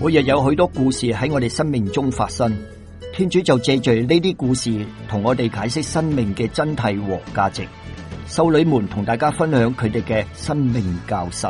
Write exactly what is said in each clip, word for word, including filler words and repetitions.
每日有許多故事喺我哋生命中發生，天主就借住呢啲故事同我哋解釋生命嘅真諦和價值。修女們同大家分享佢哋嘅生命教室。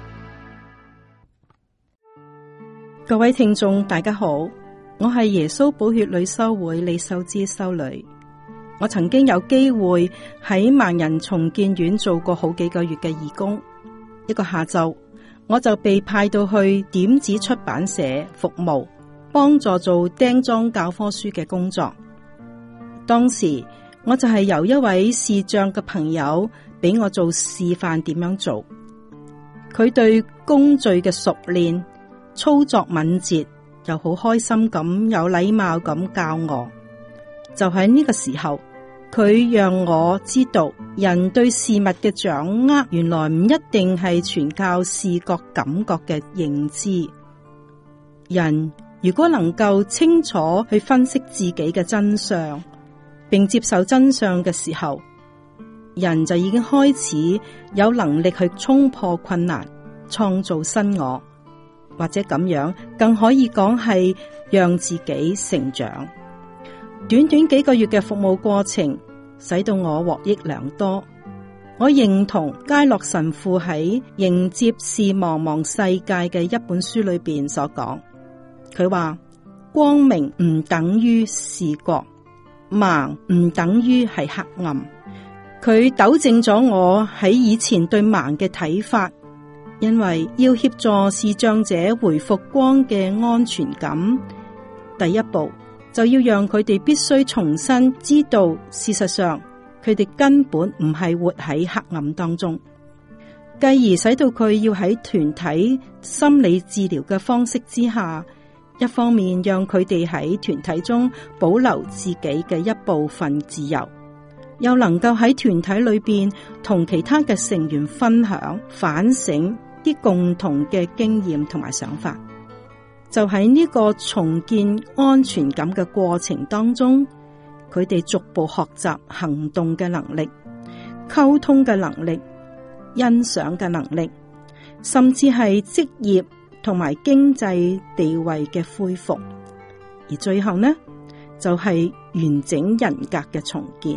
各位聽眾大家好，我係耶穌寶血女修會李秀芝修女。我曾經有機會喺盲人重建院做過好幾個月嘅義工。一個下晝，我就被派到去點子出版社服務，幫助做釘裝教科書嘅工作。當時我就係由一位視障嘅朋友俾我做示範點樣做。佢對工序嘅熟練、操作敏捷，又好開心咁有禮貌咁教我。就喺呢個時候，佢讓我知道人對事物嘅掌握原來唔一定係全靠視覺感覺嘅認知。人如果能夠清楚去分析自己嘅真相，並接受真相嘅時候，人就已經開始有能力去衝破困難，創造新我，或者咁樣更可以講係讓自己成長。短短幾個月嘅服務過程，使到我獲益良多。我認同佳樂神父喺《迎接是茫茫世界》嘅一本書裏邊所講，佢話光明唔等於視覺，盲唔等於係黑暗。佢糾正咗我喺以前對盲嘅睇法，因為要協助視障者回復光嘅安全感，第一步就要讓佢哋必須重新知道，事實上佢哋根本唔係活喺黑暗當中，繼而使到佢要喺團體心理治療嘅方式之下，一方面讓佢哋喺團體中保留自己嘅一部分自由，又能夠喺團體裏邊同其他嘅成員分享、反省啲共同嘅經驗同埋想法。就喺呢個重建安全感嘅過程當中，佢哋逐步學習行動嘅能力、溝通嘅能力、欣賞嘅能力，甚至係職業同埋經濟地位嘅恢復。而最後呢，就係完整人格嘅重建。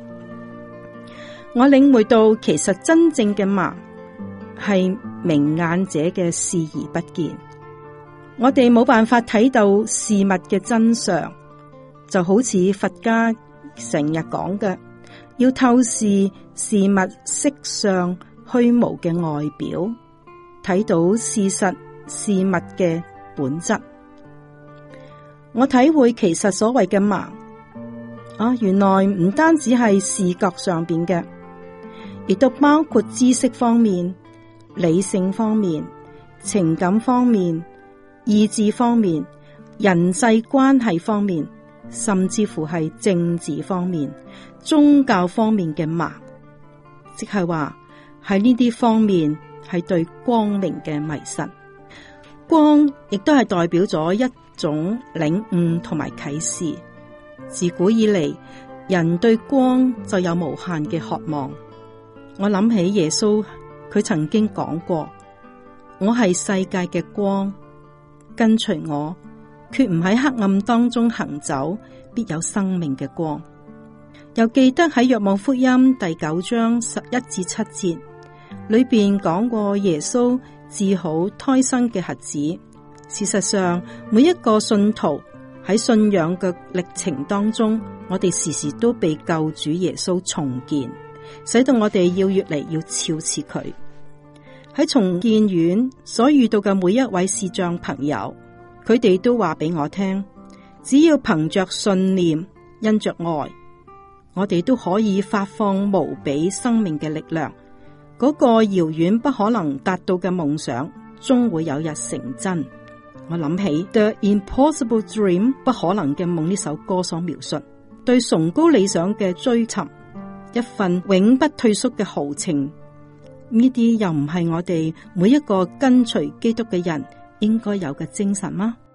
我領會到，其實真正嘅盲係明眼者嘅視而不見。我哋冇辦法睇到事物嘅真相，就好似佛家成日講嘅，要透視事物色相虛無嘅外表，睇到事實事物嘅本質。我體會其實所謂嘅盲啊，原來唔單止係視覺上邊嘅，亦都包括知識方面、理性方面、情感方面、意志方面、人際關係方面，甚至乎係政治方面、宗教方面嘅盲，即係話喺呢啲方面係對光明嘅迷失。光亦都係代表咗一種領悟同埋啟示。自古以嚟，人對光就有無限嘅渴望。我諗起耶穌，佢曾經講過，我係世界嘅光，跟隨我，決唔喺黑暗當中行走，必有生命嘅光。又記得喺若望福音第九章十一至七節裏邊講過耶穌治好胎生嘅瞎子。事實上，每一個信徒喺信仰嘅歷程當中，我哋時時都被救主耶穌重建，使到我哋要越嚟要肖似佢。喺重建院所遇到嘅每一位視障朋友，佢哋都話俾我聽，只要憑着信念，因着愛，我哋都可以發放無比生命嘅力量。嗰個遙遠不可能達到嘅夢想，終會有日成真。我諗起 The Impossible Dream 不可能嘅夢呢首歌所描述，對崇高理想嘅追尋，一份永不退縮嘅豪情，呢啲又唔係我哋每一個跟隨基督嘅人應該有嘅精神嗎？